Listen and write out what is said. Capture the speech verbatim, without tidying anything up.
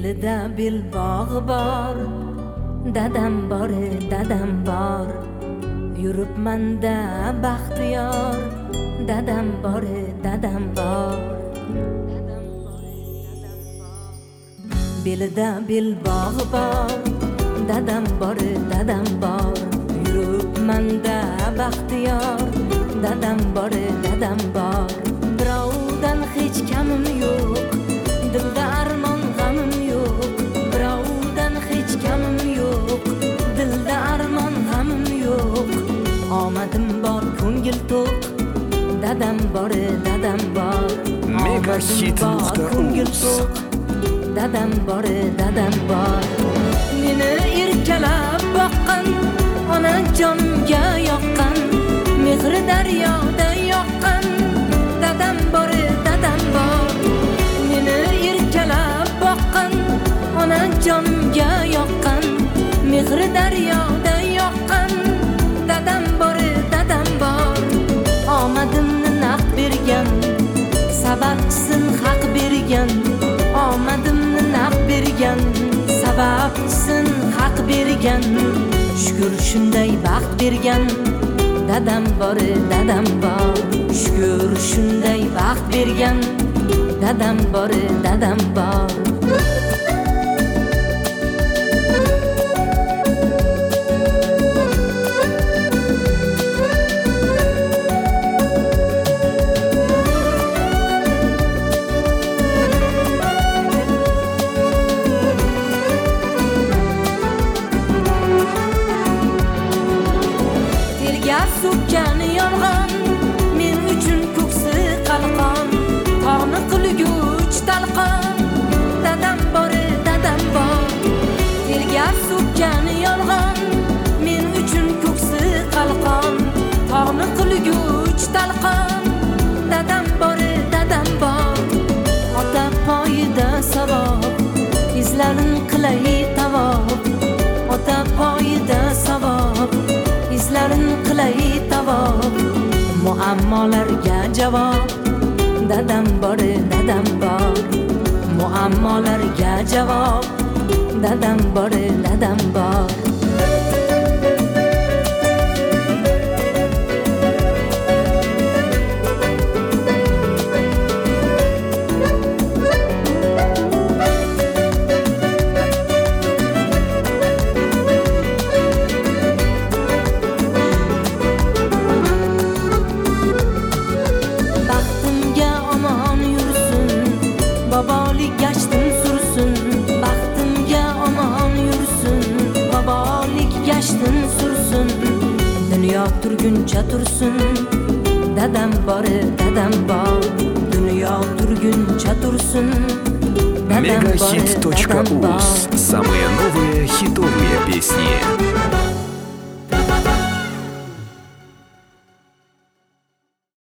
Belida belbog'i bor, dadam bor, dadam bor. Yuribmanda baxtiyor, dadam bor, dadam bor. Belida belbog'i bor, dadam bor, dadam bor. Yuribmanda baxtiyor, dadam bor, dadam bor. Birovdan hech kamim yo'q, dilda armon g'amim yo'q. Birovdan hech kamim yo'q, dilda armon g'amim yo'q. Omadim bor, ko'ngil to'q, dadam bor, dadam bor. Megahit nuqta uz. Dadam bor, dadam bor. Meni erkalab boqqan, ona jonga yoqqan, mehri daryoda yoqqan, dadam bor, dadam bor. Meni erkalab boqqan, ona jonga yoqqan, mehri daryoda yoqqan, dadam bor, dadam bor. Omadimni naq bergan, sababchisin haq bergan. Omadimni naq bergan, sababchisin haq bergan. Shukr shunday baxt bergan, dadam bor, dadam bor. Shukr shunday baxt bergan, dadam bor, dadam bor. So'kkan yolg'on, men uchun ko'ksi qalqon, tog'ni qilguch talqon, dadam bor, dadam bor. Elga so'kkan yolg'on, men uchun ko'ksi qalqon, tog'ni qilguch talqon, dadam bor, dadam bor. Ota poyida savob, izlarin qilay tavob. Ota poyida savob, izlarin qilay tavob. Muammolarga javob, dadam bor, dadam bor. Muammolarga javob, dadam bor, dadam bor. Bobolik gashtin sursun, baxtimga omon yursin. Bobolik gashtin sursun, dunyo turguncha tursin, dadam bor, dadam bor. Dunyo turguncha tursin, dadam bor, Megahit точка уз. Самые новые хитовые песни.